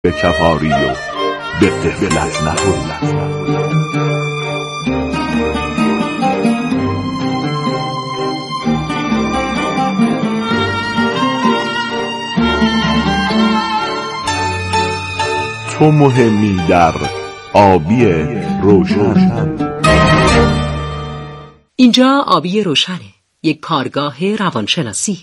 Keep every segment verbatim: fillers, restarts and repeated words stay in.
به کفاری و به قفلت نخورید. تو مهمی در آبی روشن. اینجا آبی روشنه، یک کارگاه روانشناسی.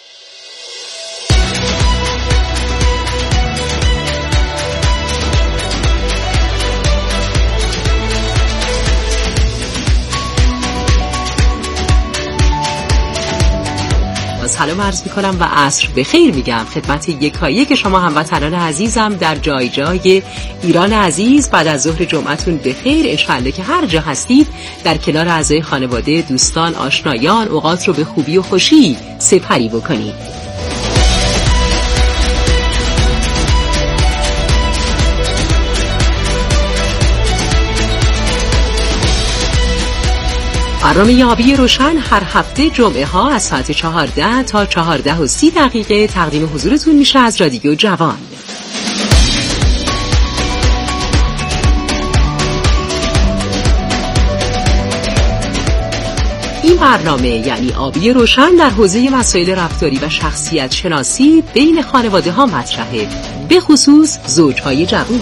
سلام عرض میکنم و عصر بخیر میگم خدمت یکایک شما هموطنان عزیزم در جای جای ایران عزیز. بعد از ظهر جمعتون بخیر، انشالله که هر جا هستید در کنار اعضای خانواده، دوستان، آشنایان اوقات رو به خوبی و خوشی سپری بکنید. برنامه آبی روشن هر هفته جمعه ها از ساعت چهارده تا چهارده و سی دقیقه تقدیم حضورتون میشه از رادیو جوان. این برنامه یعنی آبی روشن در حوزه مسائل رفتاری و شخصیت شناسی بین خانواده ها مطرحه، به خصوص زوجهای جوان.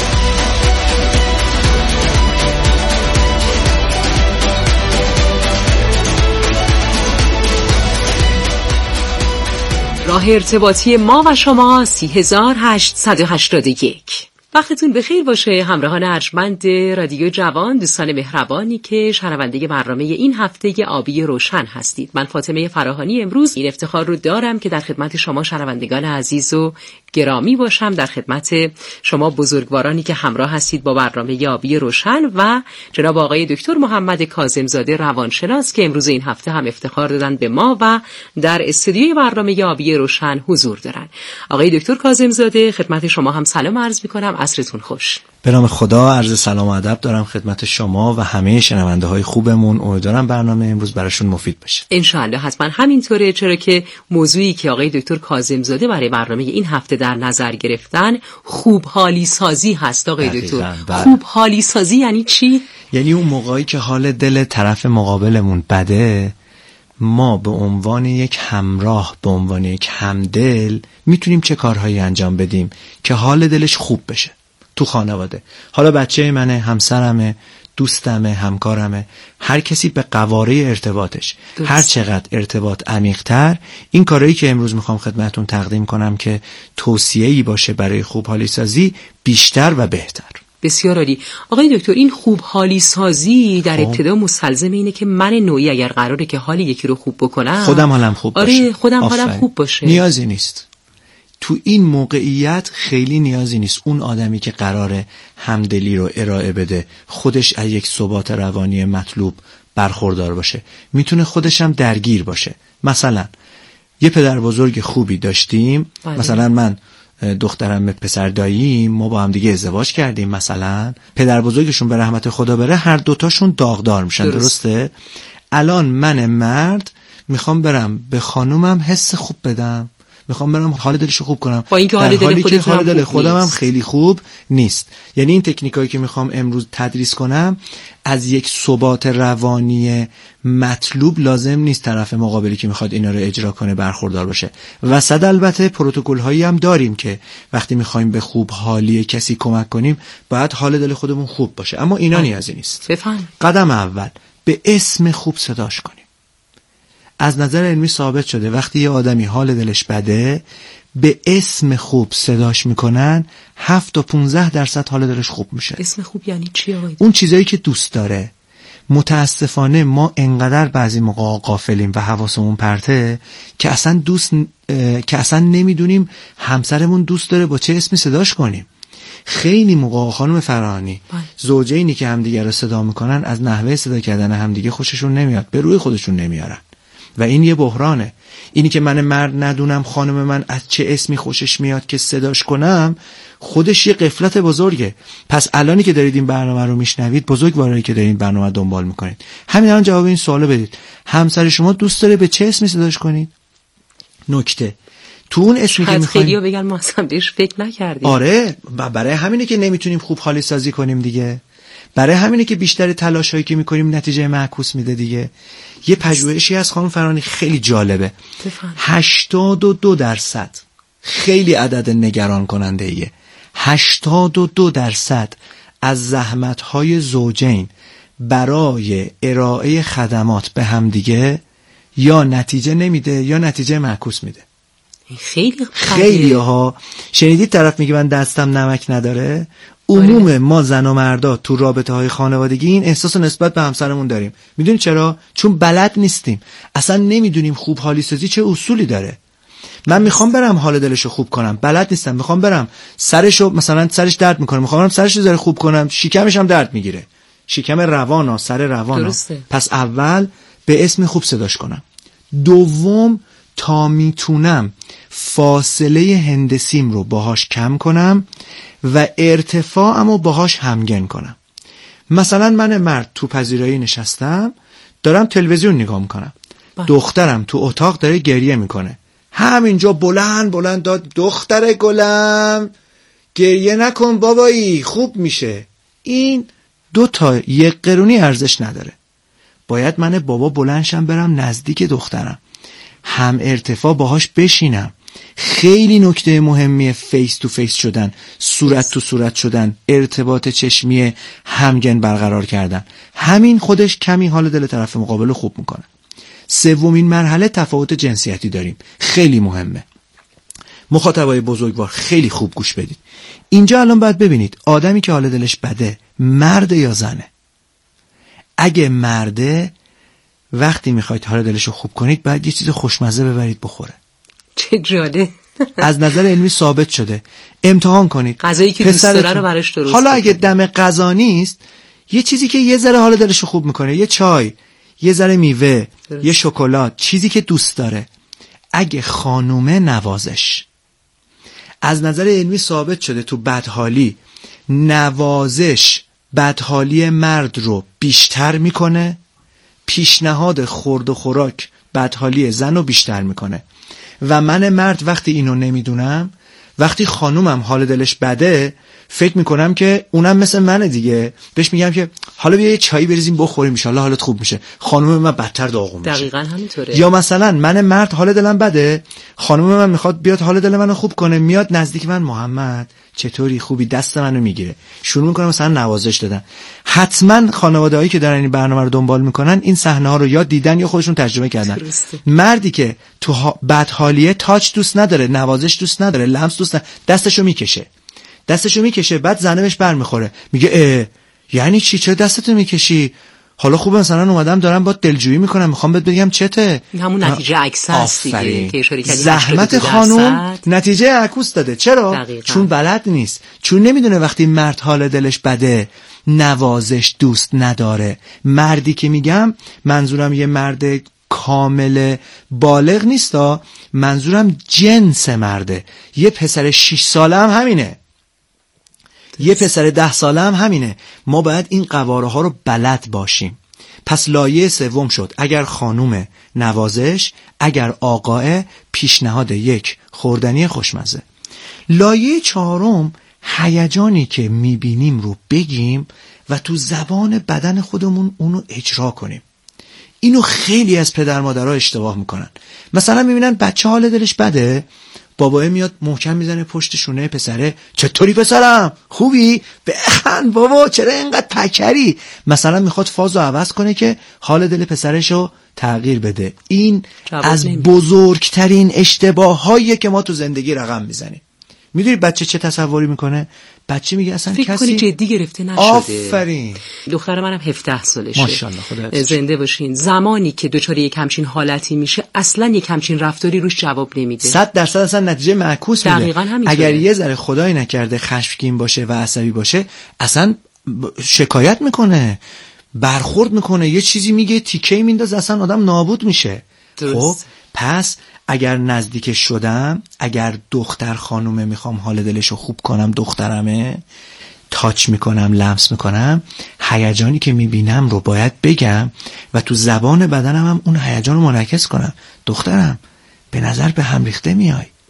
راه ارتباطی ما و شما سی هزار هشتصد و هشتاد و یک. وقتتون بخیر باشه همراهان ارجمند رادیو جوان، دوستان مهربانی که شنونده برنامه این هفته آبی روشن هستید. من فاطمه فراهانی امروز این افتخار رو دارم که در خدمت شما شنوندگان عزیز و گرامی باشم، در خدمت شما بزرگوارانی که همراه هستید با برنامه آبی روشن و جناب آقای دکتر محمد کاظم‌زاده روانشناس که امروز این هفته هم افتخار دادن به ما و در استودیوی برنامه آبی روشن حضور دارن. آقای دکتر کاظم‌زاده خدمت شما هم سلام عرض می‌کنم، عصرتون خوش. به نام خدا عرض سلام و ادب دارم خدمت شما و همه شنونده های خوبمون. امیدوارم برنامه امروز براشون مفید باشه. ان شاءالله حتما همینطوره، چرا که موضوعی که آقای دکتر کاظم‌زاده برای برنامه این هفته در نظر گرفتن خوب حالی سازی هست. آقای دکتر خوب حالی سازی یعنی چی؟ یعنی اون موقعی که حال دل طرف مقابلمون بده، ما به عنوان یک همراه، به عنوان یک همدل میتونیم چه کارهایی انجام بدیم که حال دلش خوب بشه تو خانواده. حالا بچه منه، همسرمه، دوستمه، همکارمه، هر کسی به قواره ارتباطش درست. هر چقدر ارتباط عمیق‌تر، این کارهایی که امروز میخوام خدمتتون تقدیم کنم که توصیه‌ای باشه برای خوب حالی سازی، بیشتر و بهتر. بسیار عالی. آقای دکتر این خوب حالی سازی در ابتدا مستلزم اینه که من نوعی اگر قراره که حال یکی رو خوب بکنم، خودم حالم خوب باشه. آره خودم حالم خوب باشه. نیازی نیست تو این موقعیت، خیلی نیازی نیست اون آدمی که قراره همدلی رو ارائه بده خودش از یک ثبات روانی مطلوب برخوردار باشه. میتونه خودش هم درگیر باشه. مثلا یه پدر بزرگ خوبی داشتیم، بله. مثلا من دخترم پسر داییم، ما با هم دیگه ازدواج کردیم، مثلا پدر بزرگشون به رحمت خدا بره هر دوتاشون داغدار میشن، درست. درسته؟ الان من مرد میخوام برم به خانومم حس خوب بدم، میخوام برم حال دلشو خوب کنم، با اینکه حال دل خودم حال دل خودم هم خیلی خوب نیست. یعنی این تکنیکایی که میخوام امروز تدریس کنم از یک ثبات روانی مطلوب لازم نیست طرف مقابلی که میخواد اینا رو اجرا کنه برخوردار باشه. و صد البته پروتکل هایی هم داریم که وقتی میخوایم به خوب حالی کسی کمک کنیم باید حال دل خودمون خوب باشه، اما اینا نیازی نیست. بفهم. قدم اول به اسم خوب صداش کنیم. از نظر علمی ثابت شده وقتی یه آدمی حال دلش بده به اسم خوب صداش میکنن هفت تا پونزده درصد حال دلش خوب میشه. اسم خوب یعنی چی آقای؟ اون چیزایی که دوست داره. متاسفانه ما انقدر بعضی موقع غافلیم و حواسمون پرته که اصلا دوست که اصلا نمیدونیم همسرمون دوست داره با چه اسمی صداش کنیم. خیلی موقع خانم فراهانی زوجینی که همدیگه رو صدا میکنن از نحوه صدا کردن همدیگه خوششون نمیاد، به روی خودشون نمیارن و این یه بحرانه. اینی که من مرد ندونم خانم من از چه اسمی خوشش میاد که صداش کنم، خودش یه غفلت بزرگه. پس الانی که دارید این برنامه رو میشنوید، بزرگوارایی که دارید این برنامه دنبال میکنید، همین الان جواب این سوالو بدید. همسر شما دوست داره به چه اسمی صداش کنید؟ نکته تو اون اسمی که میخوایم خیلی‌ها بگن ما اصلا بهش فکر نکردیم. آره، برای همینه که نمیتونیم خوب حالی سازی کنیم دیگه. برای همینه که بیشتر تلاشایی که میکنیم نتیجه معکوس میده دیگه. یه پژوهشی از خانم فرانی خیلی جالبه. هشتاد و دو درصد خیلی عدد نگران کننده ایه. هشتاد و دو درصد از زحمت‌های زوجین برای ارائه خدمات به هم دیگه یا نتیجه نمیده یا نتیجه معکوس میده. خیلی خیلی ها شنیدید طرف میگه من دستم نمک نداره. عموم ما زن و مردا تو رابطه های خانوادگی این احساس نسبت به همسرمون داریم. میدونید چرا؟ چون بلد نیستیم، اصلا نمیدونیم خوب حالی سازی چه اصولی داره. من میخوام برم حال دلشو خوب کنم، بلد نیستم. میخوام برم سرشو، مثلا سرش درد میکنه، میخوام برم سرشو ذره خوب کنم، شکمش هم درد میگیره، شکم روانا، سر روانا. درسته. پس اول به اسم خوب صداش کنم. دوم تا میتونم فاصله هندسیم رو باهاش کم کنم و ارتفاعمو باهاش همگن کنم. مثلا من مرد تو پذیرایی نشستم دارم تلویزیون نگاه میکنم، دخترم تو اتاق داره گریه میکنه، همینجا بلند بلند داد دختر گلم گریه نکن بابایی خوب میشه. این دو تا یک قرونی ارزش نداره. باید من بابا بلندشم برم نزدیک دخترم، هم ارتفاع باهاش بشینم. خیلی نکته مهمیه فیس تو فیس شدن، صورت تو صورت شدن، ارتباط چشمی همگن برقرار کردن. همین خودش کمی حال دل طرف مقابل رو خوب میکنه. سومین مرحله تفاوت جنسیتی داریم، خیلی مهمه. مخاطبای بزرگوار خیلی خوب گوش بدید. اینجا الان باید ببینید آدمی که حال دلش بده مرد یا زنه. اگه مرده وقتی میخواید حال دلش رو خوب کنید باید یه چیز خوشمزه ببرید بخوره. چه جاله. از نظر علمی ثابت شده. امتحان کنید غذایی که دوست داره رو براش درست. حالا اگه دم غذا نیست یه چیزی که یه ذره حال دلش رو خوب میکنه، یه چای، یه ذره میوه، درست. یه شکلات، چیزی که دوست داره. اگه خانومه نوازش. از نظر علمی ثابت شده تو بدحالی نوازش بدحالی مرد رو بیشتر میکنه، پیشنهاد خورد و خوراک بدحالی زن رو بیشتر میکنه. و من مرد وقتی اینو نمیدونم، وقتی خانومم حال دلش بده فکر میکنم که اونم مثل منه دیگه، بهش میگم که حالا بیا یه چایی بریزیم بخوریم ان شاءالله حالت خوب میشه. خانوم من بدتر داغون میشه. دقیقاً همینطوره. یا مثلا من مرد حال دلم بده، خانوم من میخواد بیاد حال دل منو خوب کنه، میاد نزدیک من، محمد چطوری خوبی، دست منو میگیره، شروع میکنه مثلا نوازش دادن. حتما خانواده‌هایی که دارن این برنامه رو دنبال میکنن این صحنه ها رو یا دیدن یا خودشون تجربه کردن. درسته. مردی که تو ها... بدحالیه تاچ دوست نداره، نوازش دوست نداره، لمس دوست نداره، دستشو میکشه دستشو میکشه بعد زنه بهش برمیخوره، میگه اه یعنی چی، چرا دستتو میکشی؟ حالا خوبه مثلا اومدم دارم با دلجویی میکنم میخوام بهت بگم چته. همون نتیجه عکس است دیگه که اشاره کردی. زحمت خانوم نتیجه عکوس داده. چرا؟ دقیقا. چون بلد نیست، چون نمیدونه وقتی مرد حال دلش بده نوازش دوست نداره. مردی که میگم منظورم یه مرد کامل بالغ نیستا، منظورم جنس مرده. یه پسر شش ساله هم همینه، یه پسر ده ساله هم همینه. ما باید این قواره ها رو بلد باشیم. پس لایه سوم شد اگر خانوم نوازش، اگر آقاه پیشنهاد یک خوردنی خوشمزه. لایه چهارم هیجانی که میبینیم رو بگیم و تو زبان بدن خودمون اونو اجرا کنیم. اینو خیلی از پدر مادرها اشتباه میکنن. مثلا میبینن بچه حال دلش بده، بابا میاد محکم میزنه پشت شونه پسره، چطوری پسرم خوبی؟ بخند بابا چرا اینقدر پکری؟ مثلا میخواد فازو عوض کنه که حال دل پسرشو تغییر بده. این از نمی. بزرگترین اشتباهاییه که ما تو زندگی رقم میزنیم. میدونی بچه چه تصوری میکنه؟ بچه میگه اصلا فکر کسی کنی جدی گرفته نشده. آفرین. دختر منم هفده سالشه. ماشاءالله خدا زنده باشین. زمانی که دچار یک همچین حالتی میشه اصلا یک همچین رفتاری روش جواب نمیده. صد درصد اصلا نتیجه معکوس میده. دقیقاً همینطوره. اگر یه ذره خدای نکرده خشمگین باشه و عصبی باشه اصلا شکایت میکنه، برخورد میکنه، یه چیزی میگه، تیکه میندازه، اصلا آدم نابود میشه. خب پس اگر نزدیک شدم، اگر دختر خانومه میخوام حال دلشو خوب کنم، دخترمه، تاچ میکنم، لمس میکنم، هیجانی که میبینم رو باید بگم و تو زبان بدنم هم اون هیجان رو منعکس کنم. دخترم به نظر به هم ریخته میای،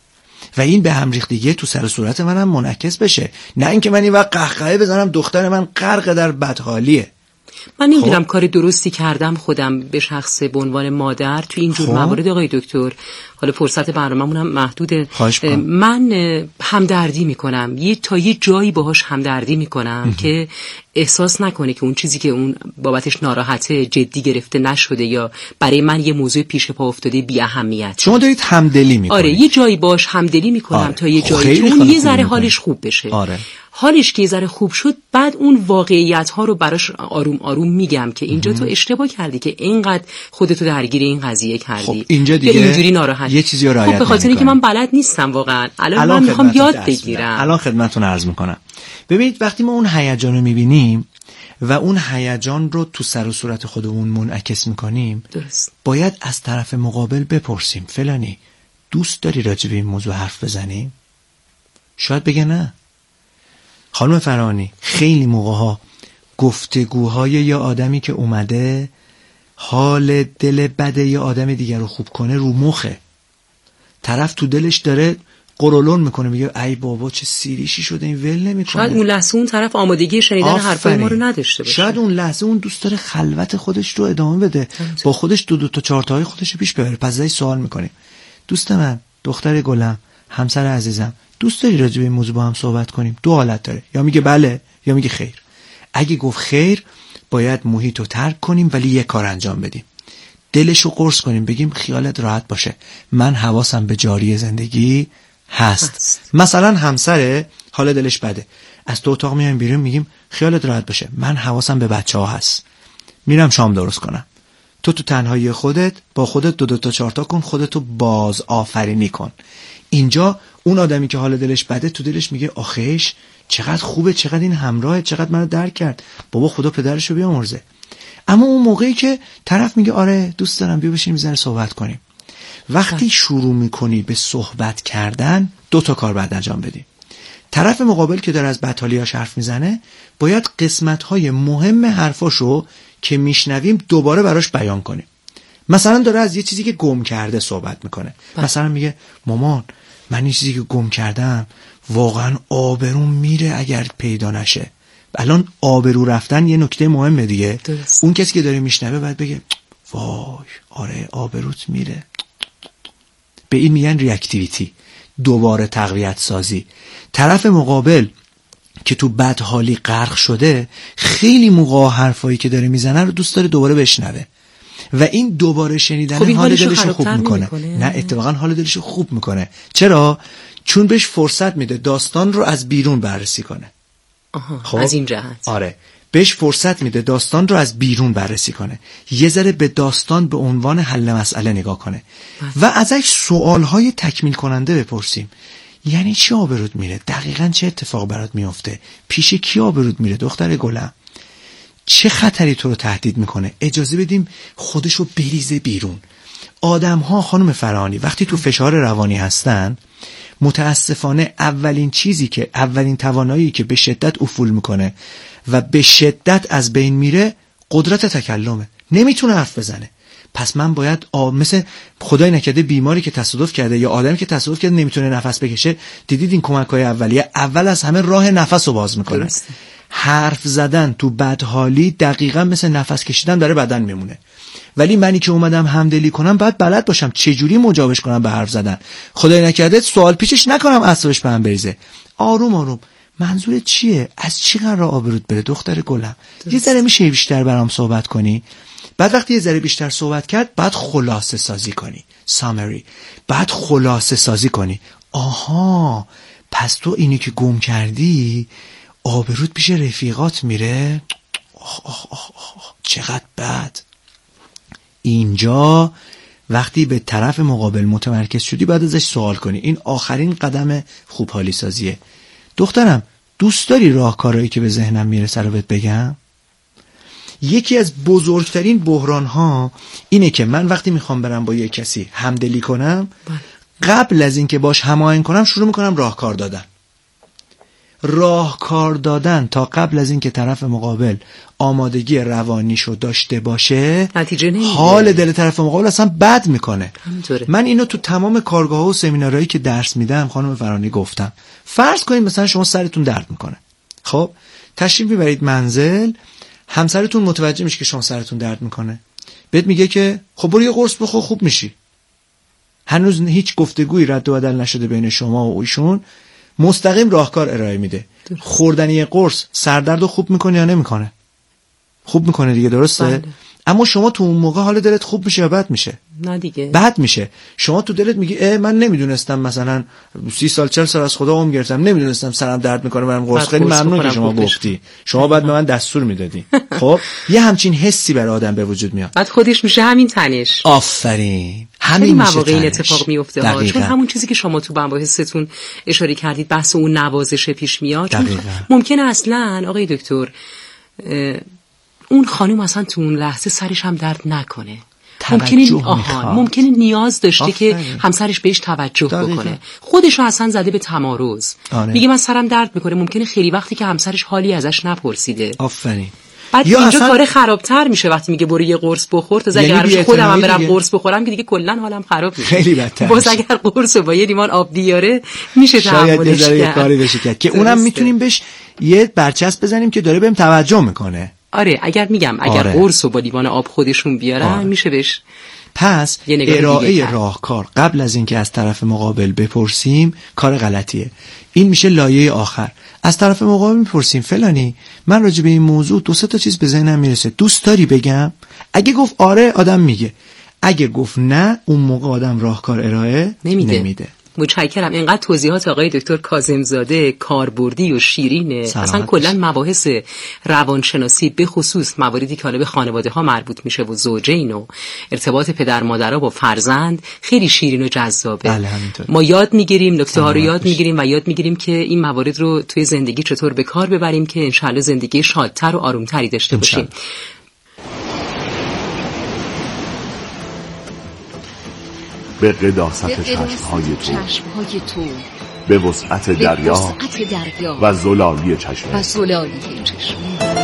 و این به هم ریختگی تو سر و صورت منم منعکس بشه، نه اینکه من این وقت قهقهه بزنم دختر من غرق در بدحالیه. من نمیدونم کار درستی کردم خودم به شخص به عنوان مادر تو این جور موارد آقای دکتر. حالا فرصت برنامه‌مون هم محدوده. من همدردی میکنم، یه تا یه جایی باهاش همدردی میکنم که احساس نکنه که اون چیزی که اون بابتش ناراحته جدی گرفته نشده یا برای من یه موضوع پیش پا افتاده بی اهمیت. شما دارید همدلی میکنید. آره یه جایی باش همدلی میکنم آره. تا یه جایی که اون یه ذره حالش خوب بشه. آره. حالش که یه ذره خوب شد بعد اون واقعیت ها رو براش آروم آروم میگم که اینجا مهم. تو اشتباه کردی که اینقدر خودتو درگیر این قضیه کردی. خب اینجا دیگه اینجوری ناراحت یه چیزی رو رعایت خب به خاطر اینکه من بلد نیستم واقعا. الان, الان من میخوام یاد بگیرم. الان خدمتتون عرض میکنم. ببینید وقتی ما اون هیجان رو میبینیم و اون هیجان رو تو سر و صورت خودمون منعکس میکنیم، درست. باید از طرف مقابل بپرسیم فلانی دوست داری راجع به این موضوع حرف بزنیم؟ شاید بگه نه. خانم فرانی خیلی موقع‌ها گفتگوهای یا آدمی که اومده حال دل بد یا آدم دیگر رو خوب کنه رو مخه، طرف تو دلش داره قرولون میکنه میگه ای بابا چه سیریشی شده این ول نمیکنه. شاید اون لحظه اون طرف آمادگی شنیدن حرفای ما رو نداشته باشه. شاید اون لحظه اون دوست داره خلوت خودش رو ادامه بده، با خودش دو دو تا چهار تای خودش رو پیش ببره. پس ازش سوال میکنه دوست من، دختر گلم، همسر عزیزم، دوست داری راجع به این موضوع با هم صحبت کنیم؟ دو حالت داره، یا میگه بله یا میگه خیر. اگه گفت خیر باید محیط رو ترک کنیم ولی یک کار انجام بدیم، دلشو قرص کنیم، بگیم خیالت راحت باشه من حواسم به جاری زندگی هست. هست. مثلا همسر حال دلش بده، از تو اتاق میایم بیرون میگیم خیالت راحت باشه من حواسم به بچه ها هست، میرم شام درست کنم، تو تو تنهایی خودت با خودت دو دو تا چهار تا کن، خودتو باز آفرینی کن. اینجا اون آدمی که حال دلش بده تو دلش میگه آخیش چقدر خوبه، چقدر این همراهه، چقدر منو درک کرد، بابا خدا پدرشو بیامرزه. اما اون موقعی که طرف میگه آره دوست دارم بیا بشینیم میذاره صحبت کنیم، وقتی شروع میکنی به صحبت کردن دو تا کار بعد انجام بدی. طرف مقابل که داره از بدحالیاش حرف میزنه باید قسمت‌های مهم حرفاشو که میشنویم دوباره براش بیان کنیم. مثلا داره از یه چیزی که گم کرده صحبت میکنه، مثلا میگه مامان من این چیزی که گم کردم واقعا آبروم میره اگر پیدا نشه. الان آبرو رفتن یه نکته مهمه دیگه. درست. اون کسی که داره میشنوه باید بگه وای آره آبروت میره. به این میگن ریاکتیویتی، دوباره تقویت سازی. طرف مقابل که تو بدحالی غرق شده خیلی موقع حرفایی که داره میزنه رو دوست داره دوباره بشنوه و این دوباره شنیدن خب حال دلش رو خوب میکنه. نه اتفاقا حال دلش رو خوب میکنه. چرا؟ چون بهش فرصت میده داستان رو از بیرون بررسی کنه. آها. خب؟ از این جهت آره بهش فرصت میده داستان رو از بیرون بررسی کنه، یه ذره به داستان به عنوان حل مسئله نگاه کنه و ازش سوالهای تکمیل کننده بپرسیم. یعنی چی آبرود میره؟ دقیقاً چه اتفاق برات میفته؟ پیش کی آبرود میره دختر گلم؟ چه خطری تو رو تهدید میکنه؟ اجازه بدیم خودش رو بریزه بیرون. آدم ها خانم فرانی وقتی تو فشار روانی هستن متاسفانه اولین چیزی که اولین توانایی که به شدت افول میکنه و به شدت از بین میره قدرت تکلمه. نمیتونه حرف بزنه. پس من باید آب مثل خدای نکرده بیماری که تصادف کرده یا آدمی که تصادف کرده نمیتونه نفس بکشه، دیدید این کمک‌های اولیه اول از همه راه نفس رو باز میکنه. حرف زدن تو بدحالی دقیقاً مثل نفس کشیدن داره بدن میمونه. ولی منی که اومدم همدلی کنم باید بلد باشم چجوری مجابش کنم به حرف زدن. خدای نکرده سوال پیچش نکنم اعصابش به هم بریزه. آروم آروم منظورت چیه؟ از چی قرار آبروت بره دختر گلم؟ یه ذره میشه بیشتر برام صحبت کنی؟ بعد وقتی یه ذره بیشتر صحبت کرد بعد خلاصه سازی کنی، سامری. بعد خلاصه سازی کنی. آها پس تو اینی که گم کردی آبروت پیش رفیقات میره؟ آه آه آه آه چقدر بد. اینجا وقتی به طرف مقابل متمرکز شدی بعد ازش سوال کنی. این آخرین قدم خوب حالی سازیه. دخترم دوست داری راهکارهایی که به ذهنم میرسه رو بهت بگم؟ یکی از بزرگترین بحران ها اینه که من وقتی میخوام برم با یک کسی همدلی کنم قبل از اینکه باش هماهنگ کنم شروع میکنم راهکار دادن. راهکار دادن تا قبل از اینکه طرف مقابل آمادگی روانیشو داشته باشه نتیجه نمیده. حال دل طرف مقابل اصلا بد میکنه. همینطوره. من اینو تو تمام کارگاه‌ها و سمینارهایی که درس میدم خانم فرانی گفتم. فرض کنید مثلا شما سرتون درد میکنه، خب تشریف میبرید منزل، همسرتون متوجه میشه که شما سرتون درد میکنه، بهت میگه که خب برو یه قرص بخور خوب میشی. هنوز هیچ گفتگویی رد و بدل نشده بین شما و ایشون، مستقیم راهکار ارائه میده. خوردن یه قرص سردرد رو خوب میکنه یا نمیکنه؟ خوب میکنه دیگه، درسته؟ بله. اما شما تو اون موقع حال دلت خوب میشه یا بد میشه؟ نه دیگه، بد میشه. شما تو دلت میگی اه من نمیدونستم، مثلا سی سال چل سال از خدا عمر گرفتم نمیدونستم سرم درد میکنه برام قرص. خیلی ممنون که شما گفتی، شما بعد به من دستور میدادی. خب یه همچین حسی برای آدم به وجود میاد، بعد خودش میشه همین تنش. آفرین، همین میشه مواقع این تنش. اتفاق میفته ها، چون همون چیزی که شما تو مباحثتون اشاره کردید بحث اون نوازش پیش میاد. چون ممکنه اصلا آقای دکتر اون خانم اصلا تو اون لحظه سرش هم درد نکنه، ممکنه آها ممکنه نیاز داشته آفرین. که همسرش بهش توجه دقیقا. بکنه، خودش رو اصلا زده به تمارض، میگه من سرم درد میکنه، ممکنه خیلی وقتی که همسرش حالی ازش نپرسیده. آفرین. بعد اینجا اصلا... کار خرابتر میشه وقتی میگه برو یه قرص بخور، تا اگه یعنی خودم هم برم قرص بخورم که دیگه کلا حالم خراب میشه، خیلی بدتر. باز اگر قرص با یه لیوان آب بیاره میشه تحملش کرد. یه کاری بشه کرد که اونم میتونیم بهش یه برچسب بزنیم که داره بهم توجه میکنه. آره اگر میگم اگر آره. قرص و با لیوان آب خودشون بیارن آره. میشه بهش. پس ارائه راهکار قبل از اینکه از طرف مقابل بپرسیم کار غلطیه. این میشه لایه آخر. از طرف مقابل میپرسیم فلانی من راجع به این موضوع دو سه تا چیز به ذهنم میرسه، دوست داری بگم؟ اگه گفت آره آدم میگه، اگه گفت نه اون موقع آدم راهکار ارائه نمیده, نمیده. متشکرم. اینقدر توضیحات آقای دکتر کاظمزاده کاربردی و شیرینه. اصلا کلا مباحث روانشناسی به خصوص مواردی که حالا به خانواده ها مربوط میشه و زوجین و ارتباط پدر مادرها با فرزند خیلی شیرین و جذابه. بله ما یاد میگیریم، نکته ها رو یاد میگیریم و یاد میگیریم که این موارد رو توی زندگی چطور به کار ببریم که انشالله زندگی شادتر و آرومتری داشته باشیم. به قداست چشمهای تو، تو به وسعت دریا و زلالی چشم و زلالی چشم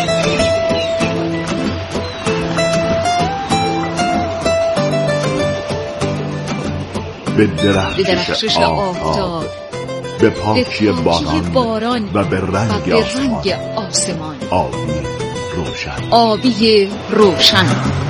به درخشش آفتاب، به پاکی باران و به رنگ آسمان. آبی روشن، آبی روشن.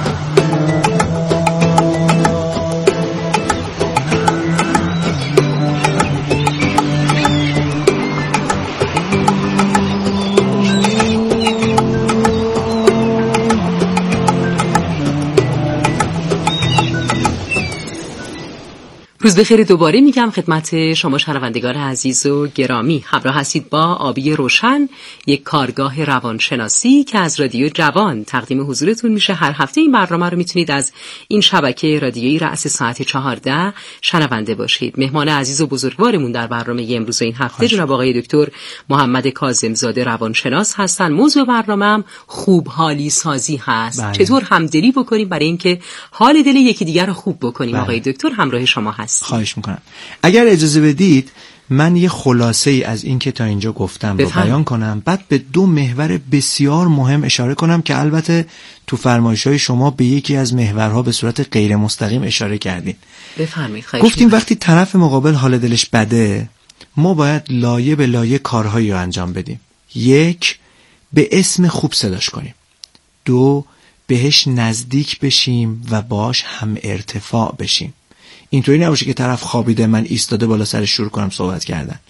روز بخیر دوباره میگم خدمت شما شنوندگان عزیز و گرامی. همراه هستید با آبی روشن، یک کارگاه روانشناسی که از رادیو جوان تقدیم حضورتون میشه. هر هفته این برنامه رو میتونید از این شبکه رادیویی رأس ساعت چهارده شنونده باشید. مهمان عزیز و بزرگوارمون در برنامه امروز این هفته جناب آقای دکتر محمد کاظمزاده روانشناس هستن. موضوع برنامه‌ام خوب حالی سازی هست. بله. چطور همدلی بکنیم برای اینکه حال دل یکی دیگر رو خوب بکنیم. بله. آقای دکتر همراه شما هست. خواهش میکنم. اگر اجازه بدید من یه خلاصه ای از این که تا اینجا گفتم رو بیان کنم، بعد به دو محور بسیار مهم اشاره کنم که البته تو فرمایش‌های شما به یکی از محورها به صورت غیر مستقیم اشاره کردین. بفرمایید. گفتیم وقتی طرف مقابل حال دلش بده ما باید لایه به لایه کارهایی رو انجام بدیم. یک، به اسم خوب صداش کنیم. دو، بهش نزدیک بشیم و باش هم ارتفاع بشیم. اینطوری نباشه که طرف خوابیده من ایستاده بالا سرش شروع کنم صحبت کردن.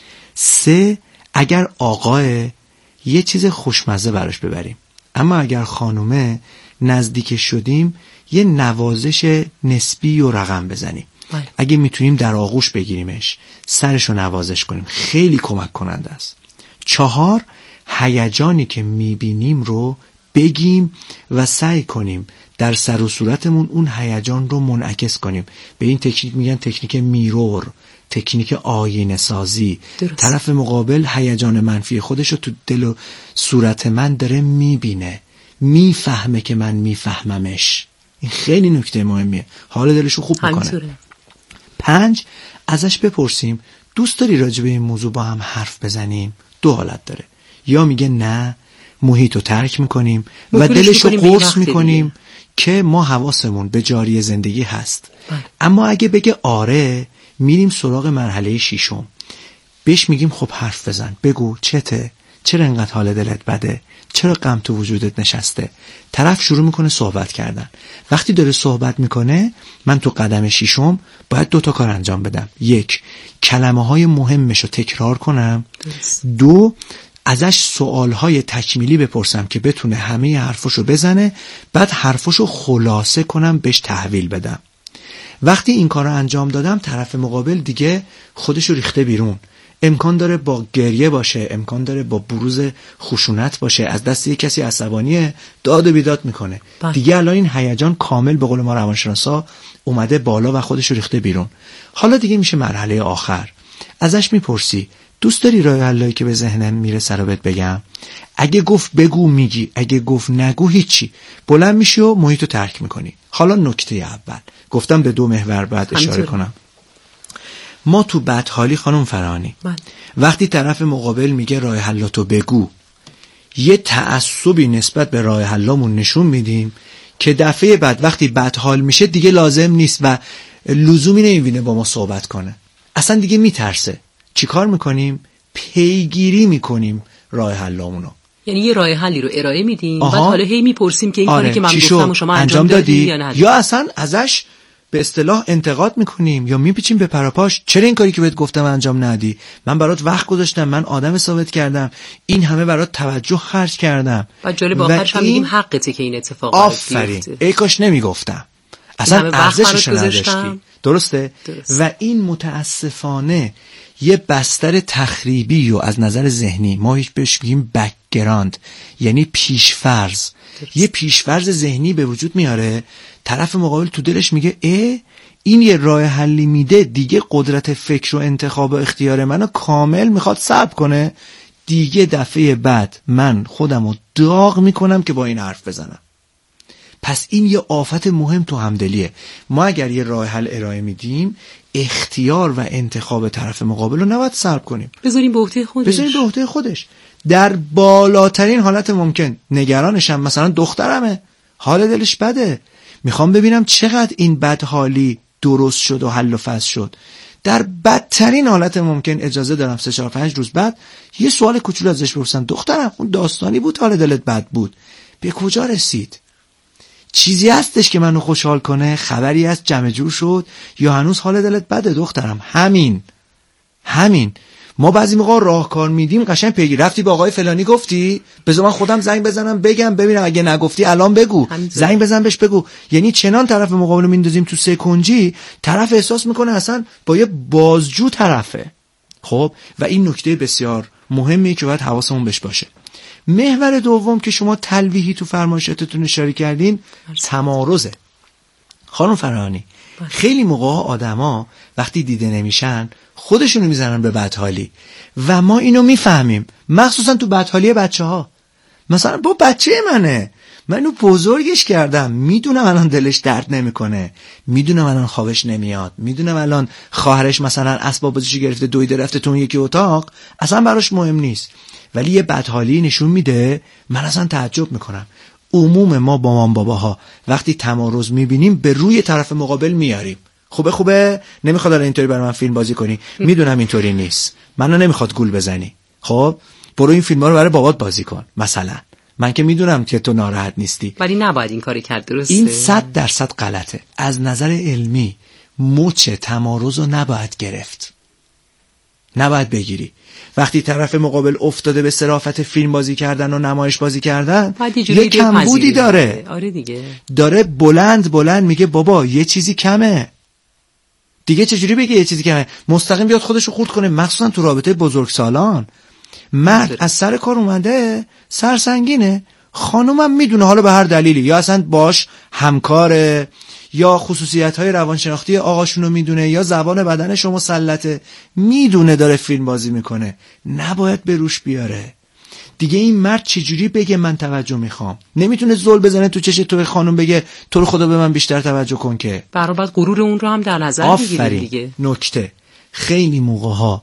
سه، اگر آقاه یه چیز خوشمزه براش ببریم، اما اگر خانومه نزدیک شدیم یه نوازش نسبی و رقم بزنیم. باید. اگه میتونیم در آغوش بگیریمش، سرشو نوازش کنیم، خیلی کمک کننده است. چهار، هیجانی که میبینیم رو بگیم و سعی کنیم در سر و صورتمون اون هیجان رو منعکس کنیم. به این تکنیک میگن تکنیک میرور، تکنیک آینه سازی. درست. طرف مقابل هیجان منفی خودش رو تو دل و صورت من داره میبینه، میفهمه که من میفهممش. این خیلی نکته مهمیه، حال دلش رو خوب میکنه. پنج، ازش بپرسیم دوست داری راجع به این موضوع با هم حرف بزنیم؟ دو حالت داره، یا میگه نه محیط رو ترک میکنیم و دلش رو قرص میکنیم که ما حواسمون به جاری زندگی هست. بله. اما اگه بگه آره، میریم سراغ مرحله ششم، بهش میگیم خب حرف بزن، بگو چته، چرا انقدر حال دلت بده، چرا غم تو وجودت نشسته. طرف شروع میکنه صحبت کردن. وقتی داره صحبت میکنه، من تو قدم ششم باید دو تا کار انجام بدم. یک، کلمه های مهمش رو تکرار کنم. درست. دو، ازش سوالهای تکمیلی بپرسم که بتونه همه حرفشو بزنه، بعد حرفشو خلاصه کنم بهش تحویل بدم. وقتی این کار رو انجام دادم، طرف مقابل دیگه خودشو ریخته بیرون. امکان داره با گریه باشه، امکان داره با بروز خشونت باشه، از دست یک کسی عصبانیه داد و بیداد میکنه. بله. دیگه الان این هیجان کامل به قول ما روانشناسا اومده بالا و خودشو ریخته بیرون. حالا دیگه میشه مرحله آخر. ازش میپرسی دوست داری راه حلی که به ذهنم میرسه رو بهت بگم؟ اگه گفت بگو میگی، اگه گفت نگو هیچی. بلند میشی و محیطو ترک میکنی. حالا نکته اول گفتم به دو محور بعد اشاره کنم. ما تو بدحالی خانم فرانی من. وقتی طرف مقابل میگه راه حلاتو بگو، یه تعصبی نسبت به راه حلامون نشون میدیم که دفعه بعد وقتی بدحال میشه دیگه لازم نیست و لزومی نمیبینه با ما صحبت کنه، اصلا دیگه میترسه. چی کار میکنیم؟ پیگیری میکنیم راه حلامونو. یعنی یه راه حلی رو ارائه میدیم، بعد حالا هی میپرسیم که این آره. کاری که من گفتم و شما انجام دادی یا نه، یا اصلا ازش به اصطلاح انتقاد میکنیم یا میپیچیم به پراپاش. چرا این کاری که بهت گفتم انجام ندی؟ من برات وقت گذاشتم، من آدم ثابت کردم، این همه برات توجه خرج کردم. و جالب آخرش هم میگیم حقته که این اتفاق بیفته. آفرین، ای کاش نمیگفتم، اصلا ارزشش نداشتی. درسته؟ درست. و این متاسفانه یه بستر تخریبی و از نظر ذهنی ما هیچ بهش میگیم بک‌گراند، یعنی پیشفرض. یه پیشفرض ذهنی به وجود میاره. طرف مقابل تو دلش میگه اه این یه راه حلی میده، دیگه قدرت فکر و انتخاب و اختیار منو کامل میخواد سلب کنه، دیگه دفعه بعد من خودمو داغ میکنم که با این حرف بزنم. پس این یه آفت مهم تو همدلیه. ما اگر یه راه حل ارائه میدیم، اختیار و انتخاب طرف مقابل رو نباید سلب کنیم، بذاریم به عهده خودش. بذاریم به عهده خودش. در بالاترین حالت ممکن نگرانشم، مثلا دخترمه حال دلش بده، میخوام ببینم چقدر این بدحالی درست شد و حل و فصل شد. در بدترین حالت ممکن اجازه دارم سه چهار پنج روز بعد یه سوال کوچولو ازش بپرسم، دخترم اون داستانی بود حال دلت بد بود، به کجا رسید؟ چیزی هستش که منو خوشحال کنه؟ خبری هست جمع جور شد یا هنوز حال دلت بده دخترم؟ همین همین ما بعضی موقع راهکار میدیم، قشنگ پیگیر رفتی با آقای فلانی گفتی؟ بذار من خودم زنگ بزنم بگم ببینم، اگه نگفتی الان بگو، زنگ بزن بهش بگو. یعنی چنان طرف مقابل رو میندازیم تو سکنجی، طرف احساس میکنه اصلا با یه بازجو طرفه. خب و این نکته بسیار مهمیه که باید حواسمون بهش باشه. محور دوم که شما تلویحی تو فرمایشاتتون اشاره کردین، تمارضه. خانم فرهانی، خیلی موقع آدما وقتی دیده نمیشن خودشونو میزنن به بدحالی و ما اینو میفهمیم، مخصوصا تو بدحالی بچه‌ها. مثلا با بچه منه، من اینو بزرگش کردم، میدونم الان دلش درد نمیکنه، میدونم الان خوابش نمیاد، میدونم الان خواهرش مثلا اسباب بازیشو گرفته دویده رفته تو یکی اتاق، اصلا براش مهم نیست، ولی یه بدحالی نشون میده، من اصلا تعجب میکنم. عموم ما با مام باباها وقتی تمارض میبینیم به روی طرف مقابل میاریم. خوبه خوبه نمیخواد الان اینطوری برای من فیلم بازی کنی، میدونم اینطوری نیست، منو نمیخواد گول بزنی، خب برو این فیلم‌ها رو برای بابات بازی کن مثلا، من که میدونم که تو ناراحت نیستی. ولی نباید این کاری کرد. درسته؟ این صد درصد غلطه. از نظر علمی مچ تمارض رو نباید گرفت، نباید بگیری. وقتی طرف مقابل افتاده به صرافت فیلم بازی کردن و نمایش بازی کردن، یه کمبودی داره. آره دیگه. داره بلند بلند میگه بابا یه چیزی کمه. دیگه چجوری بگه یه چیزی کمه؟ مستقیم بیاد خودشو خورد کنه، مخصوصا تو رابطه بزرگسالان. مرد از سر کار اومده سرسنگینه، خانومم میدونه حالا به هر دلیلی، یا اصلا باش همکاره، یا خصوصیت‌های روانشناختی آقاشونو میدونه، یا زبان بدنش مسلطه، میدونه داره فیلم بازی میکنه، نباید به روش بیاره. دیگه این مرد چجوری بگه من توجه میخوام؟ نمیتونه زل بزنه تو چش تو خانم بگه تو رو خدا به من بیشتر توجه کن، که برابر غرور اون رو هم در نظر بگیریم دیگه. نکته خیلی موقع‌ها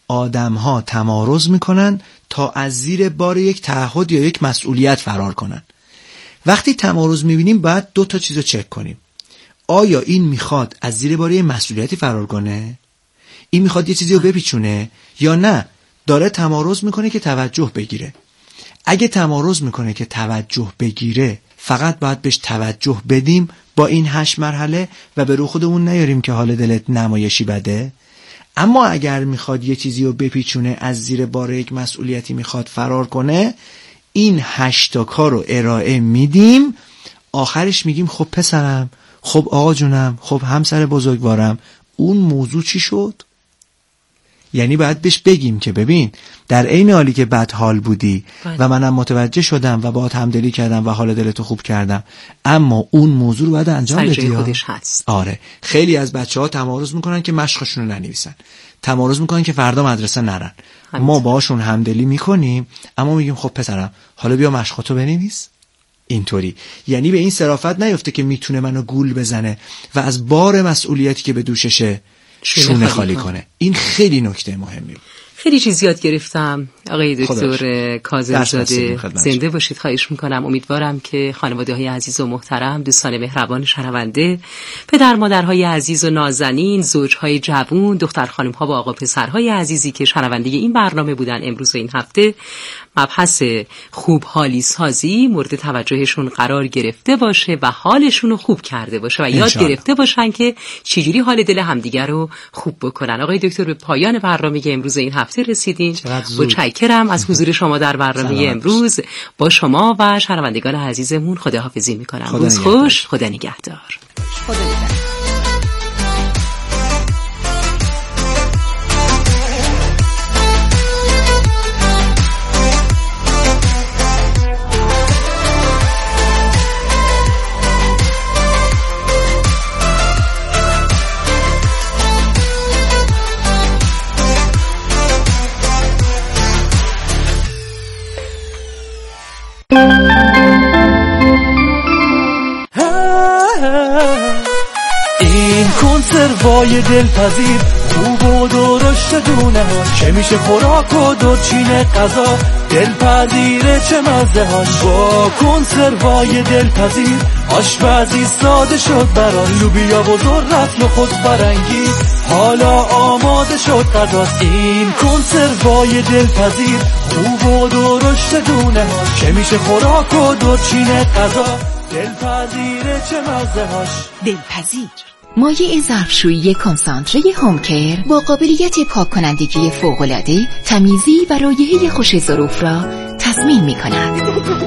آدم‌ها تمارض میکنن تا از زیر بار یک تعهد یا یک مسئولیت فرار کنن. وقتی تمارض میبینیم باید دو تا چیزو چک کنیم. آیا این میخواد از زیر بار یک مسئولیتی فرار کنه؟ این میخواد یه چیزی رو بپیچونه یا نه داره تمارض میکنه که توجه بگیره؟ اگه تمارض میکنه که توجه بگیره فقط باید بهش توجه بدیم با این هشت مرحله و به رو خودمون نیاریم که حال دلت نمایشی بده. اما اگر میخواد یه چیزی رو بپیچونه، از زیر بار یک مسئولیتی میخواد فرار کنه، این هشت تا کار رو ارائه میدیم. آخرش میگیم خب پسرم، خب آقا جونم، خب همسر بزرگوارم، اون موضوع چی شد؟ یعنی باید بهش بگیم که ببین در عین حالی که بد حال بودی باید. و منم متوجه شدم و باهات همدلی کردم و حال دلتو خوب کردم، اما اون موضوع رو باید انجام بدی. خودش هست. آره، خیلی از بچه‌ها تمارض میکنن که مشقشون رو ننویسن، تمارض میکنن که فردا مدرسه نرن. همین. ما باهاشون همدلی میکنیم اما میگیم خب پسرم حالا بیا مشقاتو بنویس. اینطوری یعنی به این صرافت نیفته که میتونه منو گول بزنه و از بار مسئولیتی که به دوششه شونه خالی کنه. این خیلی نکته مهمی. خیلی چیز یاد گرفتم آقای دکتر کاظمی‌زاده. زنده باشید. خواهش میکنم. امیدوارم که خانواده های عزیز و محترم، دوستان مهربان شنونده، پدر مادرهای عزیز و نازنین، زوجهای جوون، دختر خانم ها و آقا پسرهای عزیزی که شنونده این برنامه بودن امروز و این هفته، مبحث خوب حالی سازی مورد توجهشون قرار گرفته باشه و حالشون رو خوب کرده باشه و یاد گرفته باشن که چجوری حال دل همدیگر رو خوب بکنن. آقای دکتر، به پایان برنامه امروز این هفته رسیدیم. متشکرم از حضور شما در برنامه امروز. با شما و شنوندگان عزیزمون خداحافظی میکنم. روز خوش. خدا نگهدار. خدا نگهدار. این کنسروای دلپذیر خوب و درشت دونه ها، چه میشه خوراک و دورچین غذا، دلپذیره چه مزه هاش. با کنسروای دلپذیر آشپزی ساده شد برای لوبیا و ذرت و خود فرنگی، حالا آماده شد غذاست. این کنسروای دلپذیر خوب و درشت دونه ها، چه میشه خوراک و دورچین غذا، دلپذیره چه مزه هاش. دلپذیر مایع ظرفشویی کنسانتره هومکر با قابلیت پاک کنندگی فوق‌العاده، تمیزی و رایحه خوش ظروف را تضمین می کند.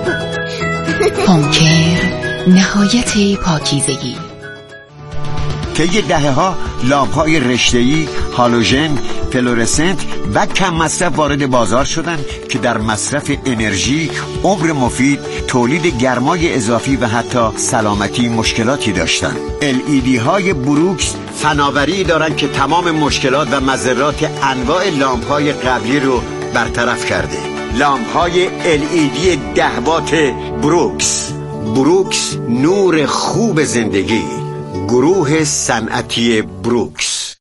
هومکر، نهایت پاکیزگی. طی دهه‌ها لامپ‌های رشته‌ای، هالوژن، فلورسنت و کم مصرف وارد بازار شدند که در مصرف انرژی، عمر مفید، تولید گرمای اضافی و حتی سلامتی مشکلاتی داشتند. ال ای دی های بروکس فناوری دارند که تمام مشکلات و مضرات انواع لامپ‌های قبلی رو برطرف کرده. لامپ‌های ال ای دی ده وات بروکس. بروکس، نور خوب زندگی. گروه صنعتی بروکس.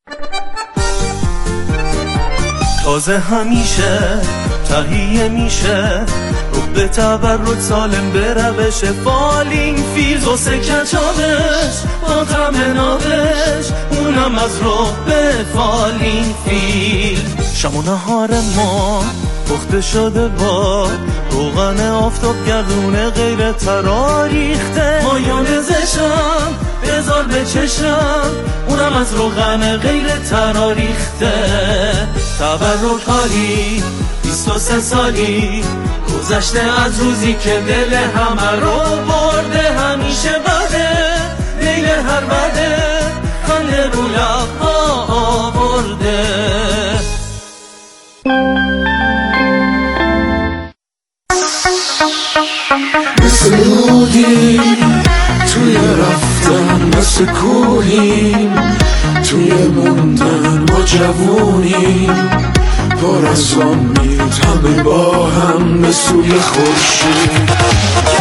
تازه همیشه تهیه میشه رو به تبرک سالم به روش فالینگ فیلز و سکچابش با طعم نابش، اونم از رو به فالینگ فیلز. شم و نهار ما پخته شده با روغن آفتاب گردونه غیر تراریخته، مایونزشم بذار بچشم اونم از روغن غیر تراریخته. تبرک حالی بیست و سه سالی گذشته از روزی که دل همه رو برده، همیشه بده لیل هر بده خنده رو لبها آورده. مثل نودی توی رفتن، مثل کوهیم توی موندن، ما جوونیم پر از امید همه با هم به سوی خورشید.